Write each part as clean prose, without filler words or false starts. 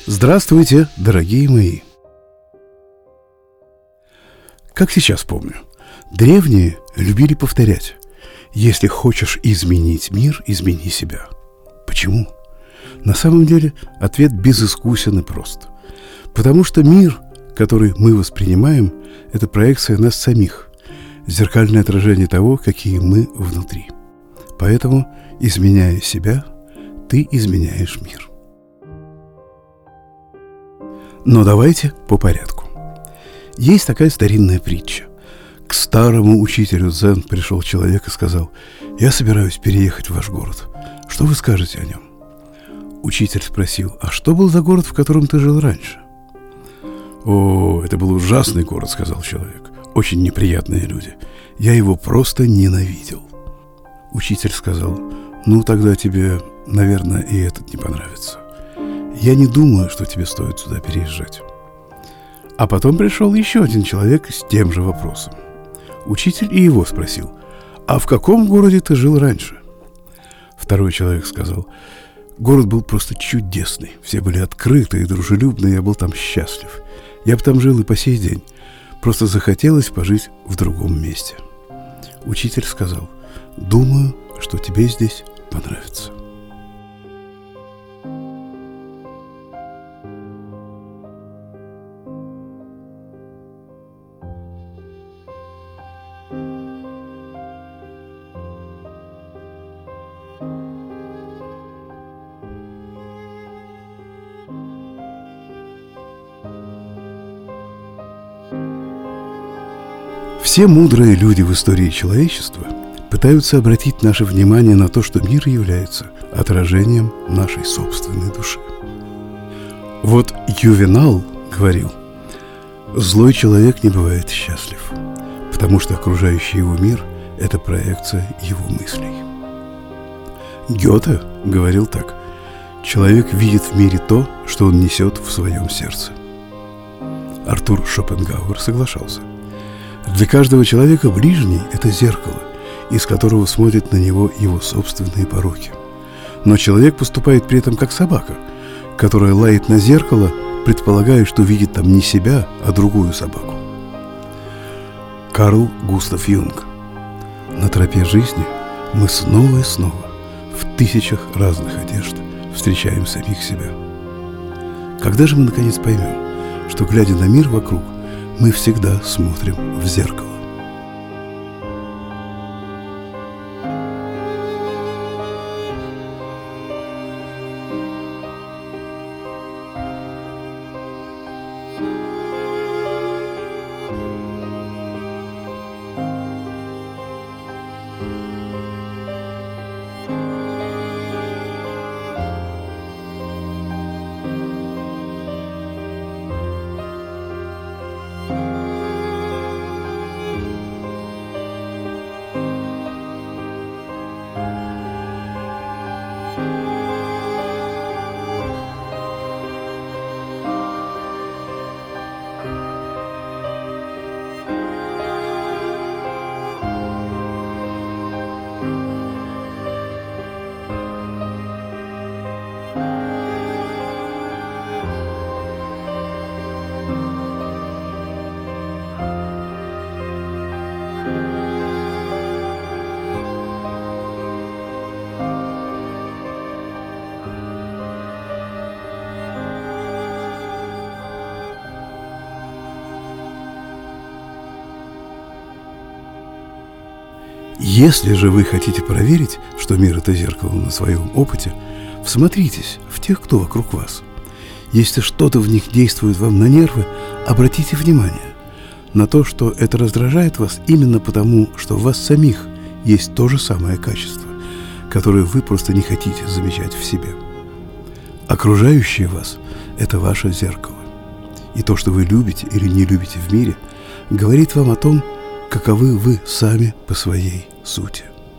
Здравствуйте, дорогие мои! Как сейчас помню, древние любили повторять: если хочешь изменить мир, измени себя. Почему? На самом деле ответ безыскусен и прост. Потому что мир, который мы воспринимаем, это проекция нас самих, зеркальное отражение того, какие мы внутри. Поэтому, изменяя себя, ты изменяешь мир. Но давайте по порядку. Есть такая старинная притча. К старому учителю дзен пришел человек и сказал: «Я собираюсь переехать в ваш город. Что вы скажете о нем?» Учитель спросил: «А что был за город, в котором ты жил раньше?» «О, это был ужасный город», — сказал человек. «Очень неприятные люди. Я его просто ненавидел». Учитель сказал: «Ну, тогда тебе, наверное, и этот не понравится. Я не думаю, что тебе стоит сюда переезжать». А потом пришел еще один человек с тем же вопросом. Учитель и его спросил: «А в каком городе ты жил раньше?» Второй человек сказал: «Город был просто чудесный. Все были открыты и дружелюбны, я был там счастлив. Я бы там жил и по сей день. Просто захотелось пожить в другом месте». Учитель сказал: «Думаю, что тебе здесь понравится». Все мудрые люди в истории человечества пытаются обратить наше внимание на то, что мир является отражением нашей собственной души. Вот Ювенал говорил: «Злой человек не бывает счастлив, потому что окружающий его мир – это проекция его мыслей». Гёте говорил так: «Человек видит в мире то, что он несет в своем сердце». Артур Шопенгауэр соглашался: «Для каждого человека ближний – это зеркало, из которого смотрят на него его собственные пороки. Но человек поступает при этом как собака, которая лает на зеркало, предполагая, что видит там не себя, а другую собаку». Карл Густав Юнг: «На тропе жизни мы снова и снова в тысячах разных одежд встречаем самих себя». Когда же мы наконец поймем, что, глядя на мир вокруг, мы всегда смотрим в зеркало? Если же вы хотите проверить, что мир – это зеркало, на своем опыте, всмотритесь в тех, кто вокруг вас. Если что-то в них действует вам на нервы, обратите внимание на то, что это раздражает вас именно потому, что в вас самих есть то же самое качество, которое вы просто не хотите замечать в себе. Окружающее вас – это ваше зеркало. И то, что вы любите или не любите в мире, говорит вам о том, каковы вы сами по своей сути.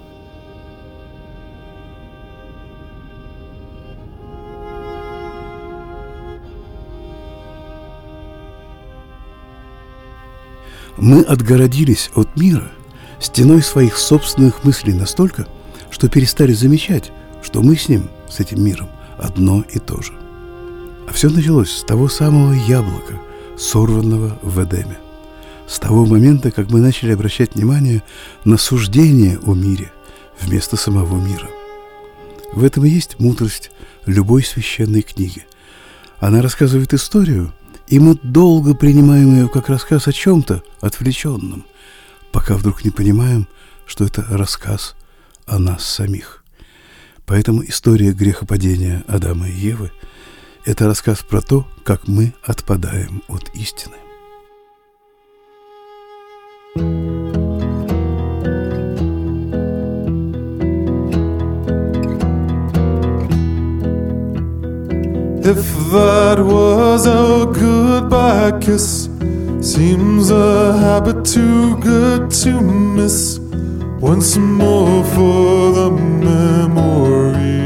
Мы отгородились от мира стеной своих собственных мыслей настолько, что перестали замечать, что мы с ним, с этим миром, одно и то же. А все началось с того самого яблока, сорванного в Эдеме. С того момента, как мы начали обращать внимание на суждение о мире вместо самого мира. В этом и есть мудрость любой священной книги. Она рассказывает историю, и мы долго принимаем ее как рассказ о чем-то отвлеченном, пока вдруг не понимаем, что это рассказ о нас самих. Поэтому история грехопадения Адама и Евы – это рассказ про то, как мы отпадаем от истины. If that was a goodbye kiss, seems a habit too good to miss. Once more for the memory.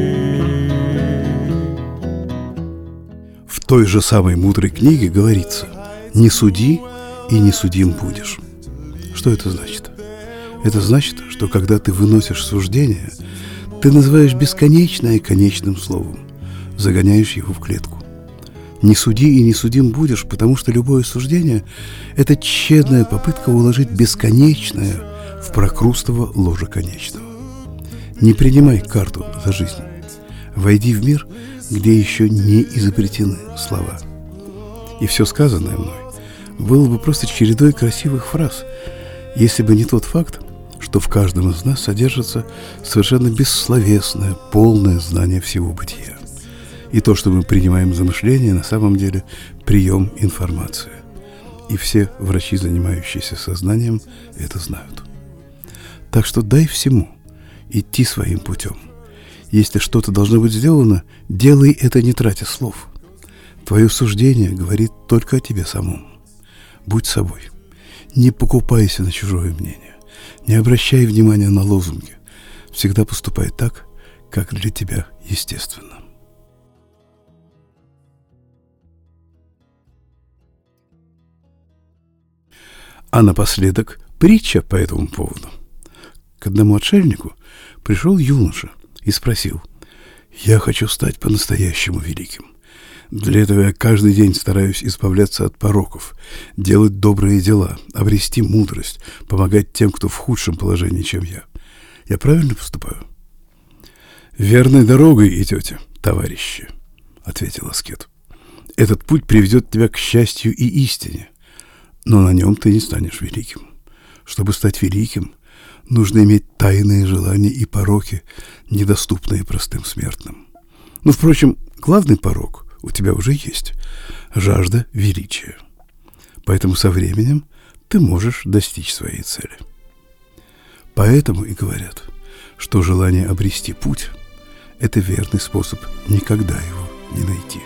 В той же самой мудрой книге говорится: «Не суди, и не судим будешь». Что это значит? Это значит, что когда ты выносишь суждение, ты называешь бесконечное конечным словом, загоняешь его в клетку. Не суди и не судим будешь, потому что любое суждение – это тщетная попытка уложить бесконечное в прокрустово ложе конечного. Не принимай карту за жизнь. Войди в мир, где еще не изобретены слова. И все сказанное мной было бы просто чередой красивых фраз, если бы не тот факт, что в каждом из нас содержится совершенно бессловесное, полное знание всего бытия. И то, что мы принимаем за мышление, на самом деле прием информации. И все врачи, занимающиеся сознанием, это знают. Так что дай всему идти своим путем. Если что-то должно быть сделано, делай это, не тратя слов. Твое суждение говорит только о тебе самом. Будь собой. Не покупайся на чужое мнение. Не обращай внимания на лозунги. Всегда поступай так, как для тебя естественно. А напоследок притча по этому поводу. К одному отшельнику пришел юноша и спросил: «Я хочу стать по-настоящему великим. Для этого я каждый день стараюсь избавляться от пороков, делать добрые дела, обрести мудрость, помогать тем, кто в худшем положении, чем я. Я правильно поступаю?» «Верной дорогой идете, товарищи», — ответил аскет. «Этот путь приведет тебя к счастью и истине, но на нем ты не станешь великим. Чтобы стать великим, нужно иметь тайные желания и пороки, недоступные простым смертным. Но, впрочем, главный порок у тебя уже есть – жажда величия. Поэтому со временем ты можешь достичь своей цели. Поэтому и говорят, что желание обрести путь – это верный способ никогда его не найти».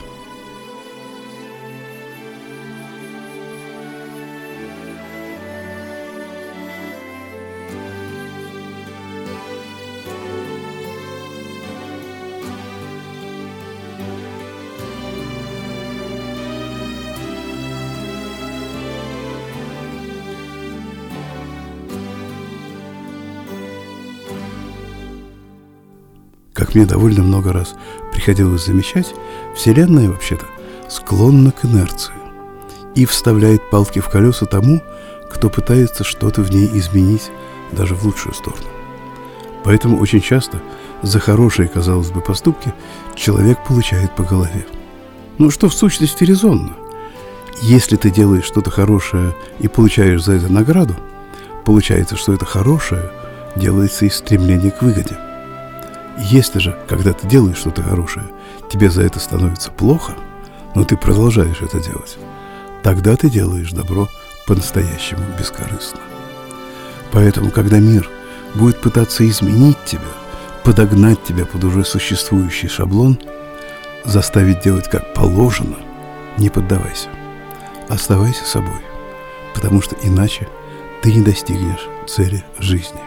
Как мне довольно много раз приходилось замечать, Вселенная, вообще-то, склонна к инерции и вставляет палки в колеса тому, кто пытается что-то в ней изменить даже в лучшую сторону. Поэтому очень часто за хорошие, казалось бы, поступки человек получает по голове. Ну, что в сущности резонно. Если ты делаешь что-то хорошее и получаешь за это награду, получается, что это хорошее делается из стремления к выгоде. Если же, когда ты делаешь что-то хорошее, тебе за это становится плохо, но ты продолжаешь это делать, тогда ты делаешь добро по-настоящему бескорыстно. Поэтому, когда мир будет пытаться изменить тебя, подогнать тебя под уже существующий шаблон, заставить делать как положено, не поддавайся. Оставайся собой, потому что иначе ты не достигнешь цели жизни.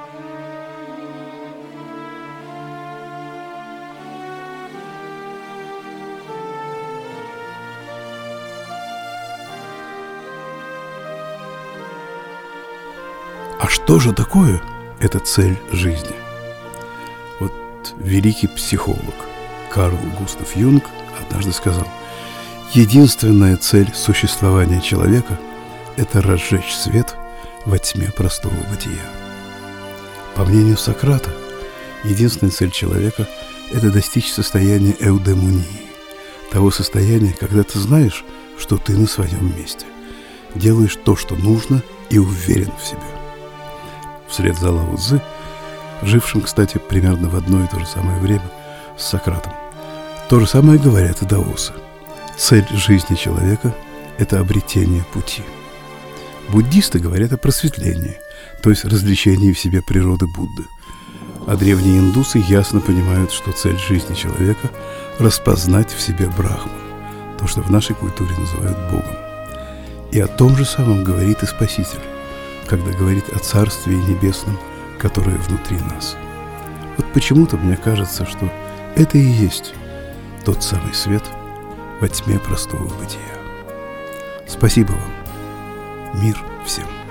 А что же такое эта цель жизни? Вот великий психолог Карл Густав Юнг однажды сказал: единственная цель существования человека – это разжечь свет во тьме простого бытия. По мнению Сократа, единственная цель человека – это достичь состояния эудемонии, того состояния, когда ты знаешь, что ты на своем месте, делаешь то, что нужно, и уверен в себе. Вслед за Лао Цзы, жившим, кстати, примерно в одно и то же самое время с Сократом, то же самое говорят и даосы. Цель жизни человека – это обретение пути. Буддисты говорят о просветлении, то есть развлечении в себе природы Будды. А древние индусы ясно понимают, что цель жизни человека – распознать в себе Брахман, то, что в нашей культуре называют Богом. И о том же самом говорит и Спаситель, когда говорит о Царстве Небесном, которое внутри нас. Вот почему-то мне кажется, что это и есть тот самый свет во тьме простого бытия. Спасибо вам. Мир всем.